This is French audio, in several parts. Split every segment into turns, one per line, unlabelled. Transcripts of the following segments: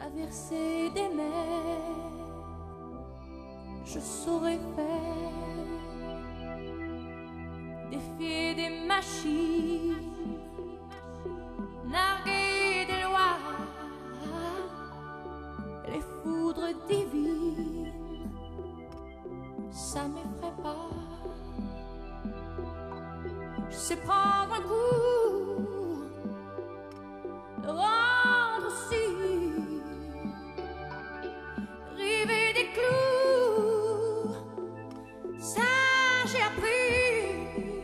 traverser des mers, je saurais faire, défier des machines, narguer des lois, les foudres divines, ça m'effraie pas. Je sais prendre un coup, le rendre aussi, river des clous, ça j'ai appris.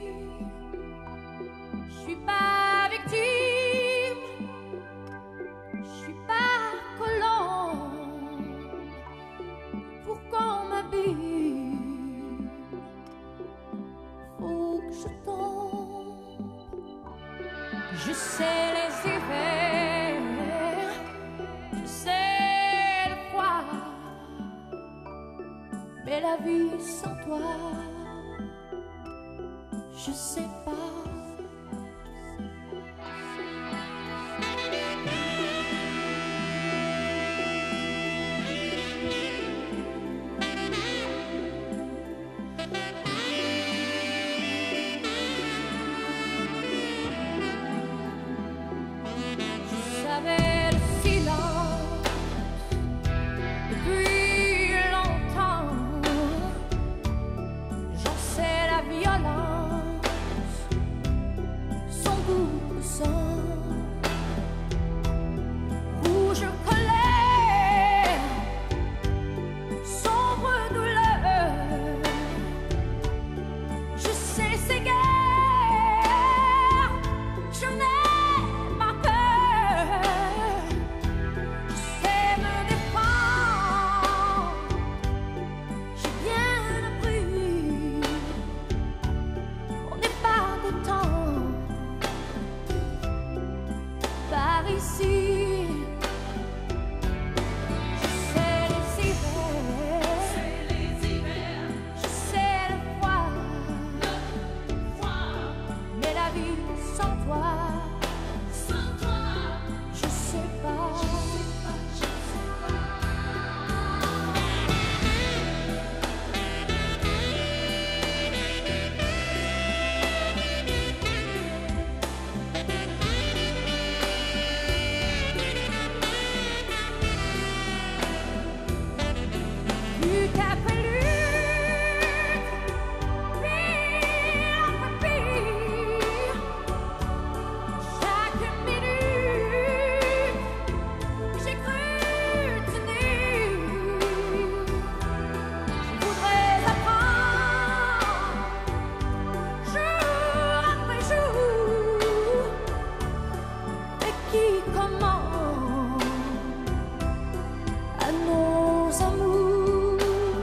Je suis pas victime, je suis pas colombe pour qu'on m'abîme. Faut que je tombe. Je sais les hivers, je sais le froid, mais la vie sans toi, je sais pas. J'avais le silence depuis longtemps, j'en sais la violence, son goût de sang, rouge colère, sombre douleur, je sais ces guerres, je n'ai pas peur. Par ici, je sais les hivers, je sais le froid, mais la vie sans toi, je sais pas. Lutte après lutte, pire après pire, chaque minute j'ai cru tenir. Je voudrais apprendre jour après jour, mais qui commande à nos amours.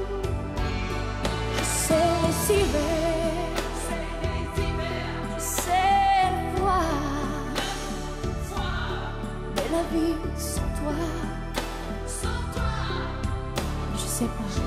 Je sais les hivers, je sais le froid, mais la vie sans toi, je sais pas.